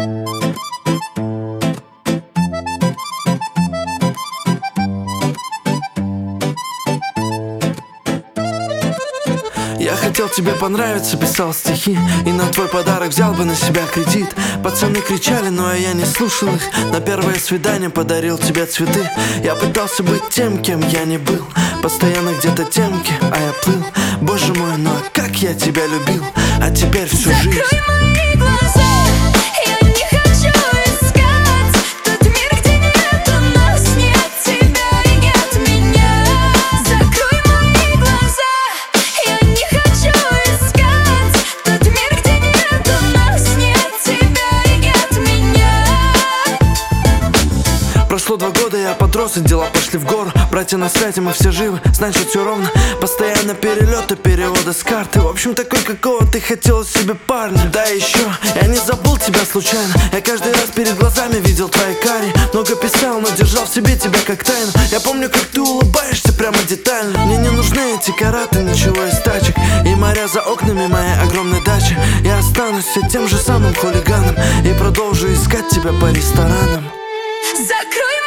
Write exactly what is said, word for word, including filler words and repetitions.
Я хотел тебе понравиться, писал стихи, и на твой подарок взял бы на себя кредит. Пацаны кричали, но я не слушал их. На первое свидание подарил тебе цветы. Я пытался быть тем, кем я не был. Постоянно где-то темки, а я плыл. Боже мой, ну а как я тебя любил. А теперь всю жизнь. Закрой мои глаза, я не хочу искать тот мир, где нет у нас, нет тебя и нет меня. Закрой мои глаза, я не хочу искать тот мир, где нет у нас, нет тебя и нет меня. Прошло два года, я подрос, и дела пошли в гору. Братья на связи, мы все живы, значит все ровно. Постоянно перелеты, переводы с карты. В общем, такой, какого ты хотела себе парня. Да еще, я не забыл тебя случайно. Я каждый раз перед глазами видел твои кари. Много писал, но держал в себе тебя как тайну. Я помню, как ты улыбаешься прямо детально. Мне не нужны эти караты, ничего из тачек. И моря за окнами моей огромной дачи. Я останусь все тем же самым хулиганом и продолжу искать тебя по ресторанам. Закрой